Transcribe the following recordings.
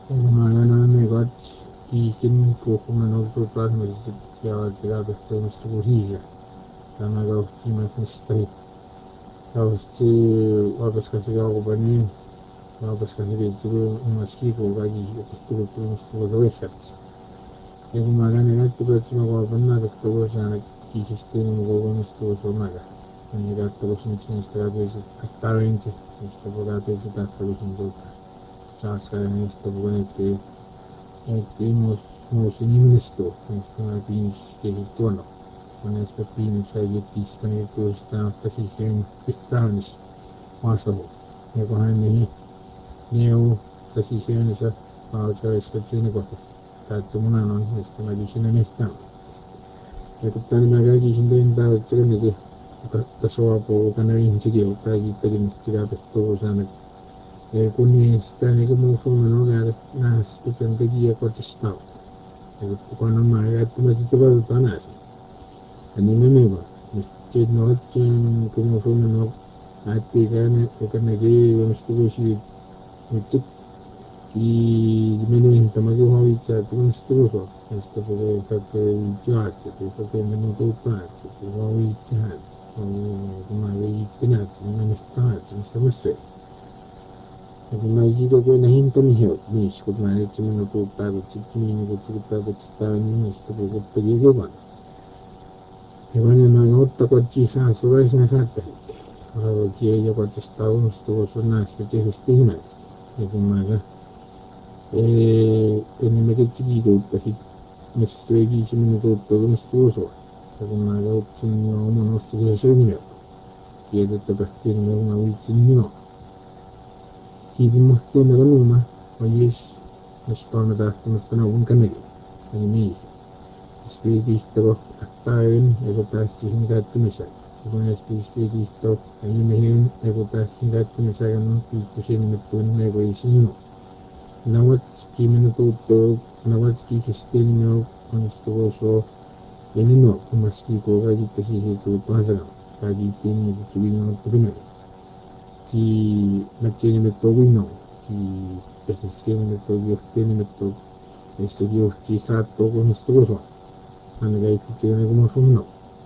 Gumagana got kikin kukumanol to plasmid yaga Mr. Tamaga Timothy Kausti Wabas Kasiga Bani Wabas Kasi Maskipo Gagi to the Westcats. Magana to go to Wabana, the Tosan, Kikistin, Wogans to Somaga. And you got to listen to Mr. Parent, Mr. Bogatis, that solution to Charles and Mr. Bonnet. Most ministro, Mr. Beans, Tono. When it's the penis, I get these tomatoes down for seeking Pistanis, possible. Never behind me, Neo, the season is a choice for Chinigot. That's the one on Mr. Magician and his town. I could tell my Magician then about Trinity, the swap or canary in Sigil, Tagi, Mr. Rabbit, and Kuni standing move from another Nas, it's a big year for the snow. One of my vegetable panas. And remember, Mr. Not come from no at the gun, you can agree with Mr. Which he meaning Tamago, which at once to so, Mr. Judge, if I can move parts, how we had, my peanuts, and many starts, Mr. Mustard. Magico che ne hinton hill, nish could manage to private meaning to private styling is to go to the given. Even in my note, the Jesus, so is not happening. However, here what the stones to so nice with his statements. If you matter, in the Megati go, but he mistakes him in the go to the store. If you matter, in your own most of the senior. Here the bacterium of which in New York. Hidimos de Megaluma, hoy es Mr. un canelli, en mi spiritisto actaren, egotastin gattumisak, con spiritisto, en mi egotastin gattumisak, non ti cusin metun egoisino. Nawat minuto, nawat kistinio, con stoso, enino, maski ko gagit si Jesu pasagam, gagitin tubino tubino. Chi Machine Metowino, chi Pesiskin Metogiostin Meto, Estudios Chisato con Estuso, Anagay Tiene como Suno,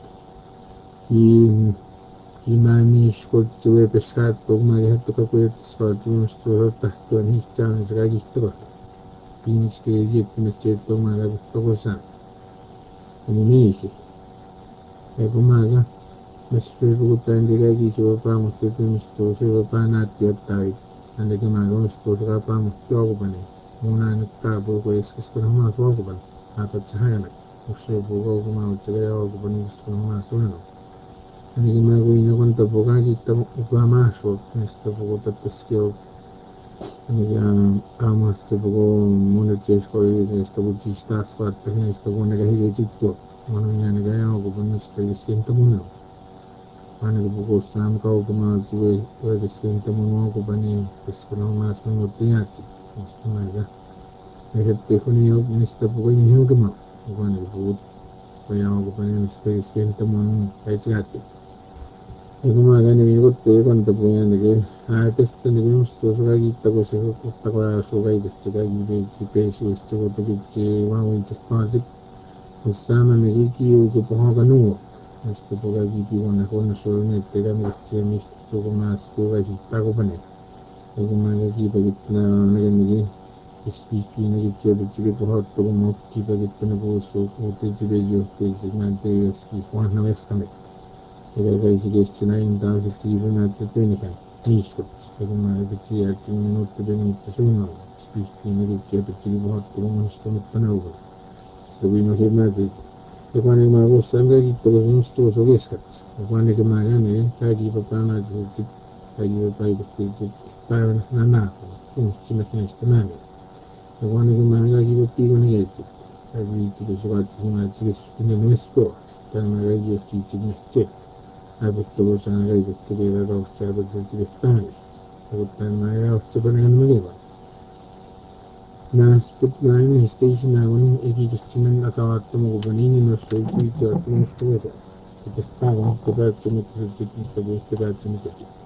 chi Mani Scotsue Pescato, Magato Capuet, Scotum Stro, Tasto, and his challenge Gagistro, Pins che Mesto Magastosan, Animesi, Ecomaga. Mr. Butan diragi sa pamos to Mr. Sa panat yatay ang nagamago Mr. Sa pamos to ako pa ni muna nagtabo ko is ko naman so ako pa apat sa hayanak Mr. Bukaw kumawag sa kaya ako pa ni Mr. Naman so ano ang nagamago yun ako nito po kakita upamasok Mr. Bukaw tapos kayo nagamamas sa Bukaw muna chase ko yun Mr. Bukaw stas ko at Mr. Bukaw nagahigay dito ano nga nagaya ako pa Mr. Iskinta muna Paano ko sam kau kumasiwe pwede skinta mo ko pa ni gusto mas mo tiyati gusto nga nagte ko niyo nista po ko niyo gama ko na po kaya ako pa ni skinta mo kay tiyati kumaga ni ko te kwanta po yan nage testa ni gusto so kita ko sa ko so kay gusto kay gibe si peso gusto ko to giche wa wi just project usama nagiki ko po ka no Poca una con solo nel tegami che mi sto come scuola ci sta come e come che perché non è che spicchi ne che ci può fatto come chi perché ne posso o te ci vedo che ci mante ski quando è stato e che ci non in da che ci una tecnica misto e come che ci ha ci minuto di minuto sono spicchi ne che ci può fatto come sto mettendo se vi non siete Pagani mago sanga gitu terus terus ogeskat. Pagani kemarin ni kaki pertama jadi kaki bayi kecil tahun nana. Cuma setengah. Pagani kemarin kaki kecil ni gitu. Kaki kecil surat cuma kecil ini mesko. Dan kaki kecil mesko. Habis tu sana kaki kecil ada usaha kecil tahun. Dan mereka usaha dengan mereka. Na split na yun, station na yun, ikikistinan akawato mo kubaninin no so ito at mo story. Ito pa, kung ito ba ito